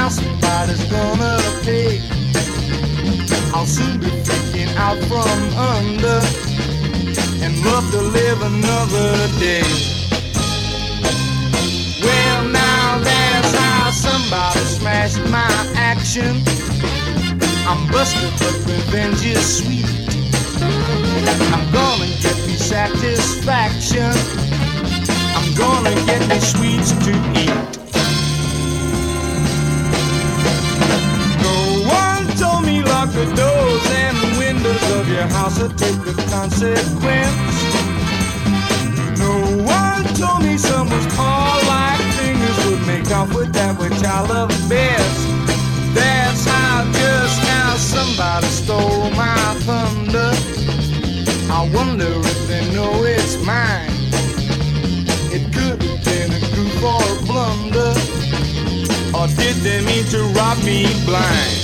now somebody's gonna pay. I'll soon be freaking out from under and love to live another day. Well, now that's how somebody smashed my action. I'm busted, but revenge is sweet. I'm gonna get me satisfaction. I'm gonna get me sweets to eat. No one told me lock the doors and windows of your house or take the consequence. No one told me someone's paw-like fingers would make off with that which I love best. That's how just now somebody stole my thunder. I wonder if they know it's mine. It could have been a goof or a blunder, or did they mean to rob me blind?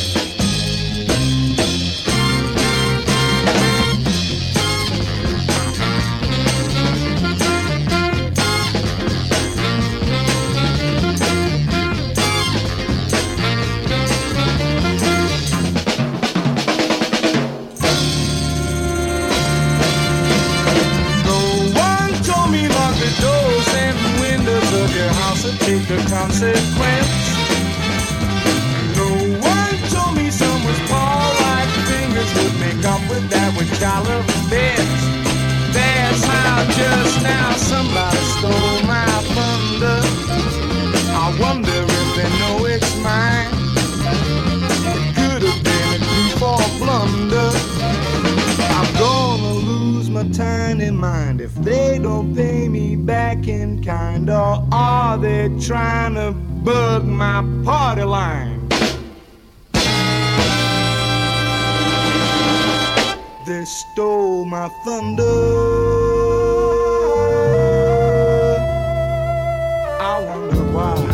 Take the consequence. No one told me someone's paw-like fingers would make up with that which I love best. That's how just now somebody stole my thunder. I wonder if they know it's mine. It could have been a goof or a blunder. I'm gonna lose my tiny mind if they don't pay me back in kind. Or are they trying to bug my party line? They stole my thunder. I wonder why.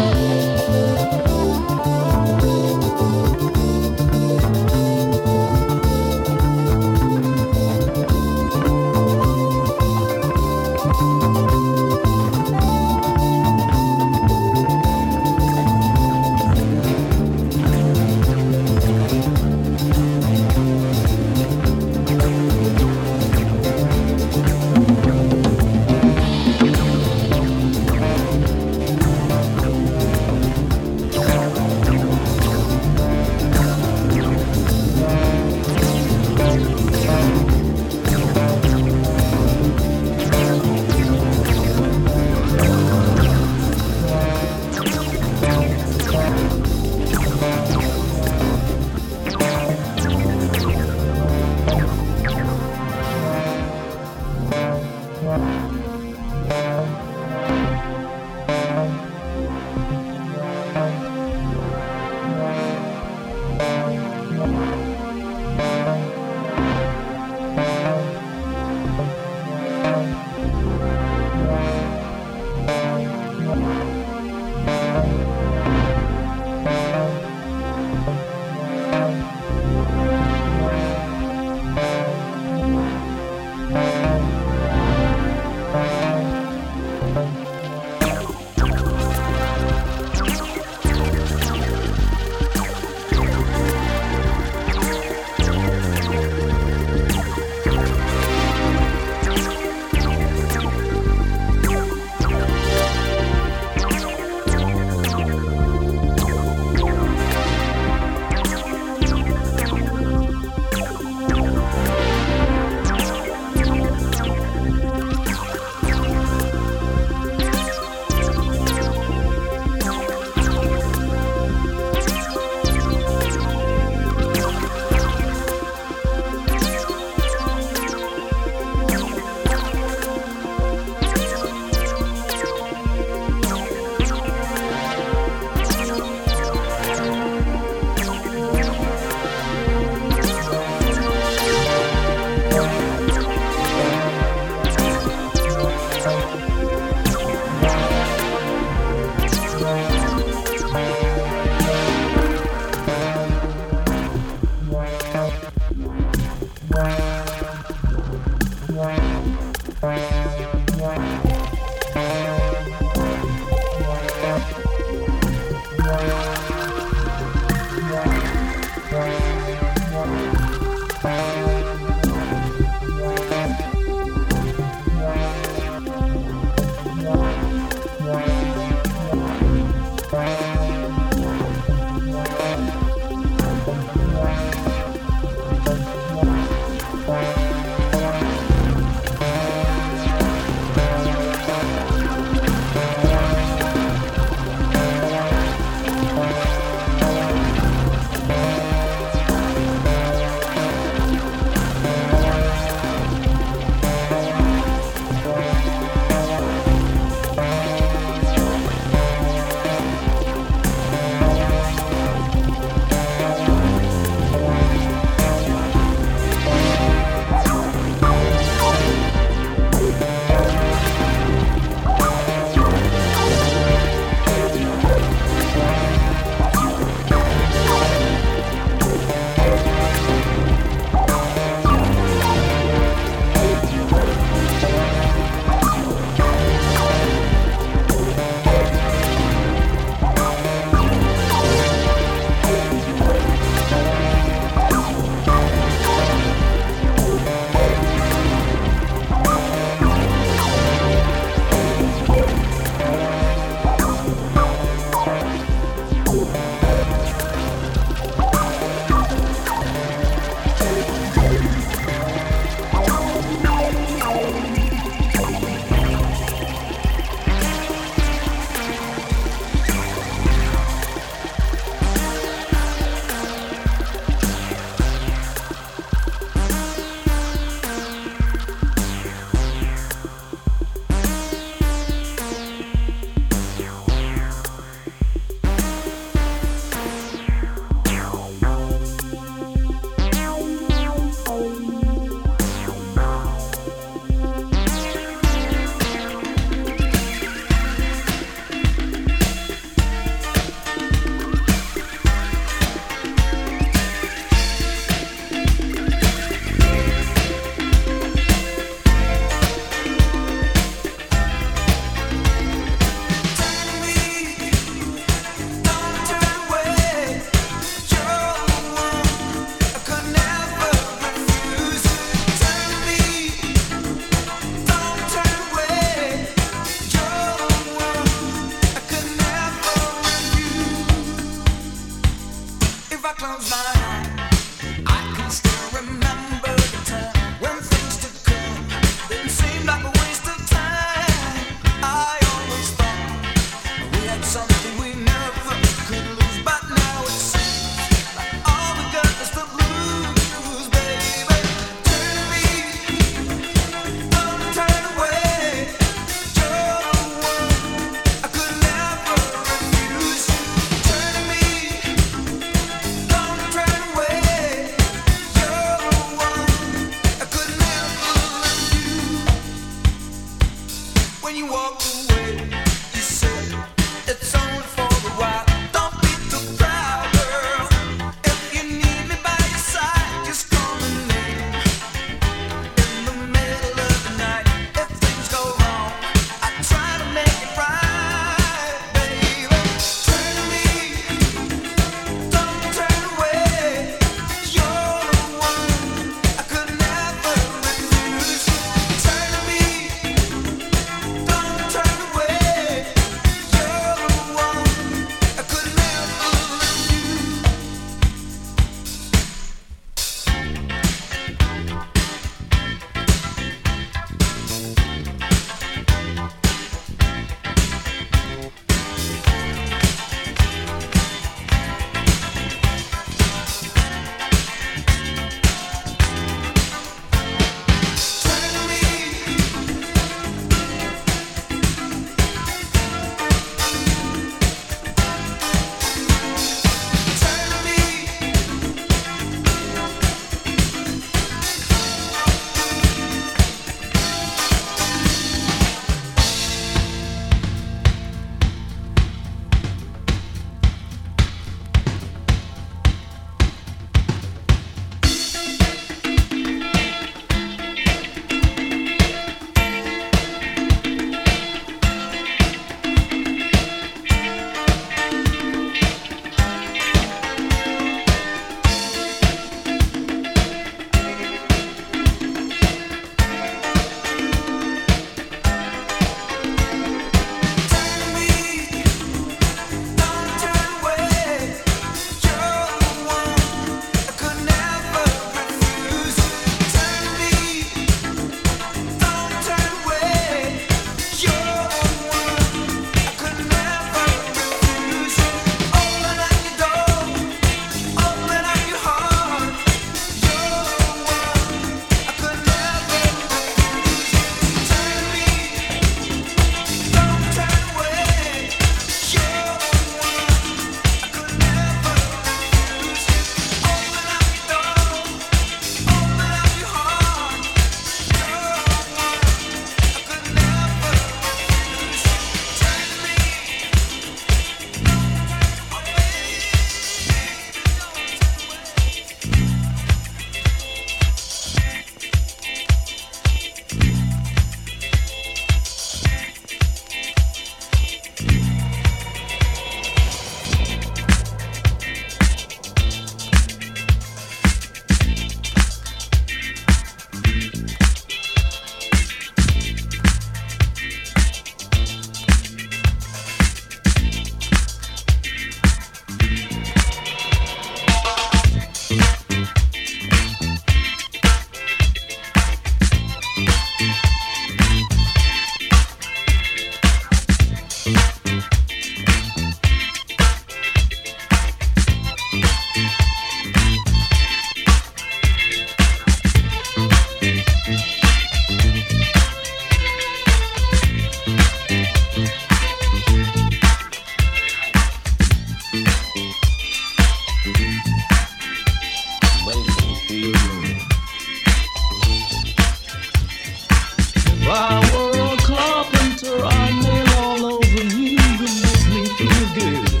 If I were a carpenter, I'd nail all over you to make me feel good.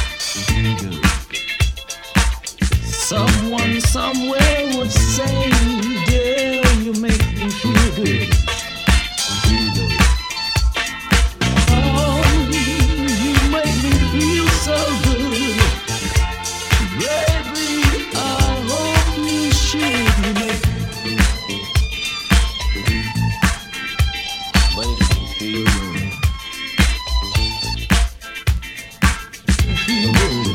Someone somewhere would say, girl, you make me feel good. Oh, you make me feel so good. Baby, I hope you should make feel good. Feel good.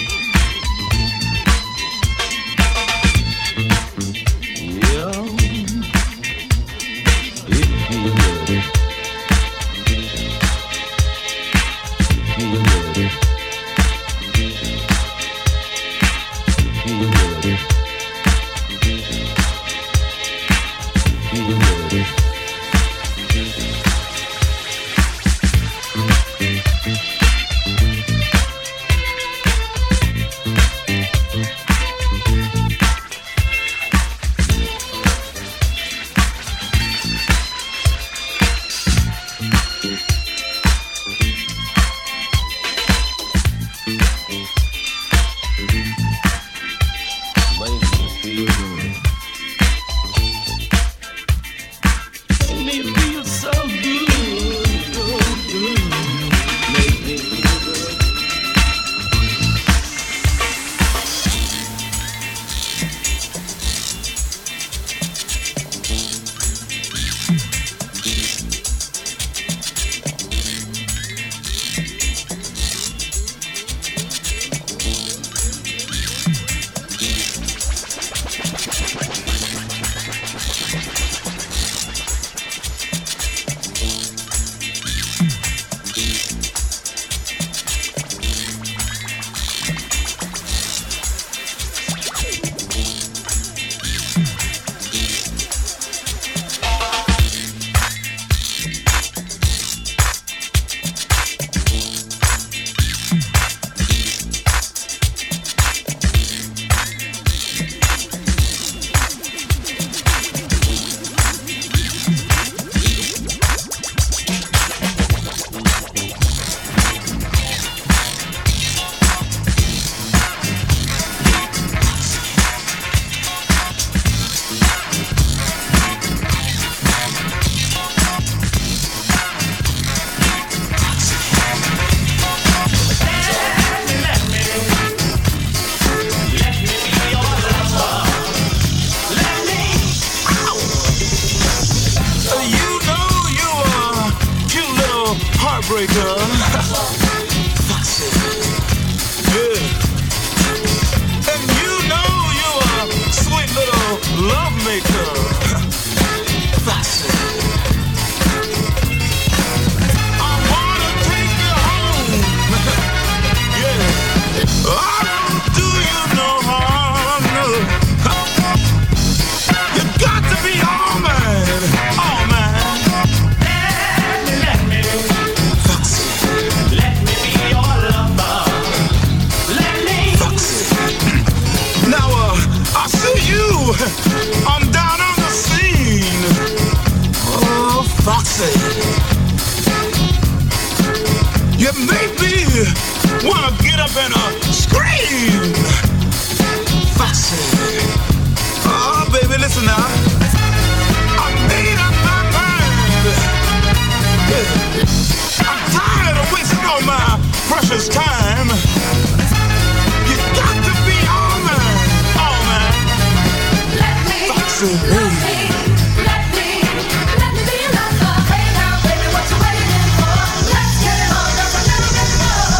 Heartbreaker. Yeah. And you know you a sweet little love maker. I wanna take you home. Yeah. I don't do you no harm. No. You got to be all mine. All mine. I'm down on the scene. Oh, Foxy, you make me wanna get up and scream. Foxy, oh baby, listen now. I made up my mind. I'm tired of wasting all my precious time. You got to be all mine, all mine. Foxy, baby. Let me be your lover. Hey now, baby, what you waiting for? Let's get it on, just a little bit more.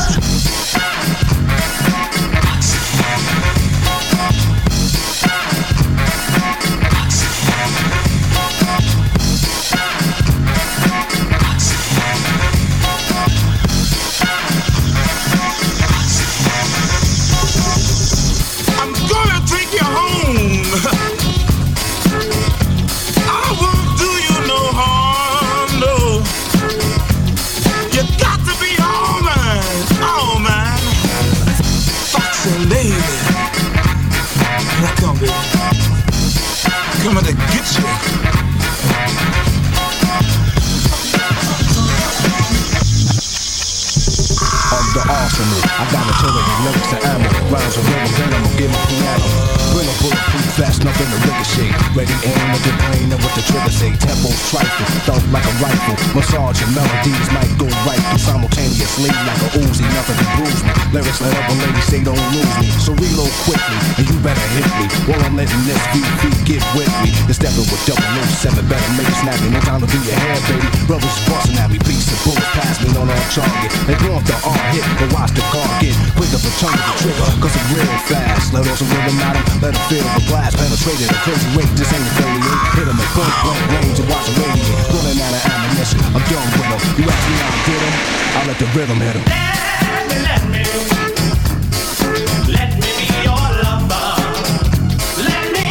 I'm gonna take you home. arsenal. I got artillery, lyrics and ammo. Rhymes and rhythm, then I'ma get my piano. Bring a bulletproof vest, nothing to ricochet. Ready aim with the brain and what the trigger say. Tempo trifle, felt like a rifle. Massage and melodies might go right through simultaneously like a Uzi, nothing to bruise me. Lyrics let up when ladies say don't lose me. So reload quickly, and you better hit me. While I'm letting this VP get with me. You're stepping with 007, better make it snappy. No time to do your hair, baby. Brothers busting at me, beats and bullets pass me on target. They want the art hit, but watch the car get quicker for turn the trigger. Cause it's real fast. Let off some rhythm at him, let him feel the blast penetrated at a crazy rate. This ain't affiliate. Hit him at point blank range and watch him radiate. Pulling out of ammunition, I'm done with him. You ask me how I did him, I'll let the rhythm hit him. Let me be your lover. Let me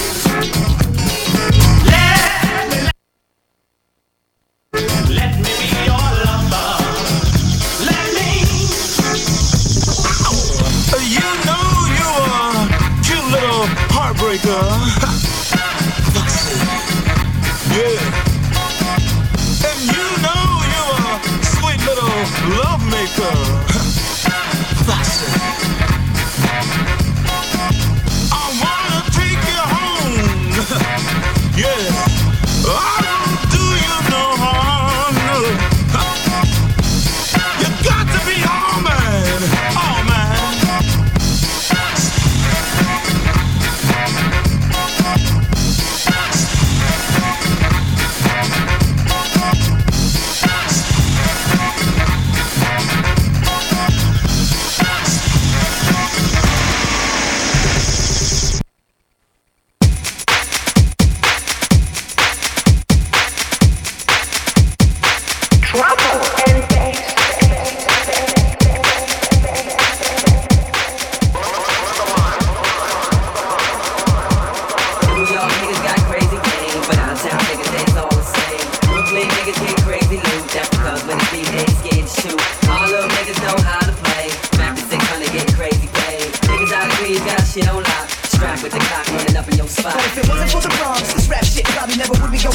be your lover. Let me. You know you're a cute little heartbreaker. Yeah. And you know you're a sweet little love maker. I wanna take you home. Yeah. I won't do you no harm. You got to be all man. All man. Shit on lock, strapped with the clock running up in your spot. But if it wasn't for the Bronx, this rap shit probably never would be going